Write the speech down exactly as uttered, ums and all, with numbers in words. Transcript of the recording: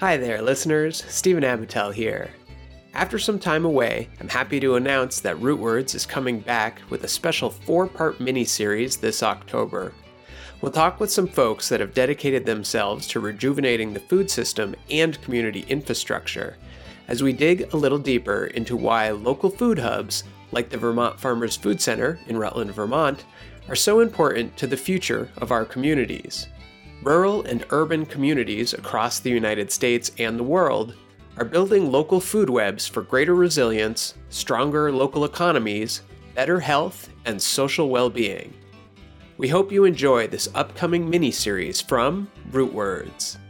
Hi there, listeners. Stephen Abitel here. After some time away, I'm happy to announce that Rootwords is coming back with a special four-part mini-series this October. We'll talk with some folks that have dedicated themselves to rejuvenating the food system and community infrastructure, as we dig a little deeper into why local food hubs, like the Vermont Farmers Food Center in Rutland, Vermont, are so important to the future of our communities. Rural and urban communities across the United States and the world are building local food webs for greater resilience, stronger local economies, better health, and social well-being. We hope you enjoy this upcoming mini-series from Rootwords.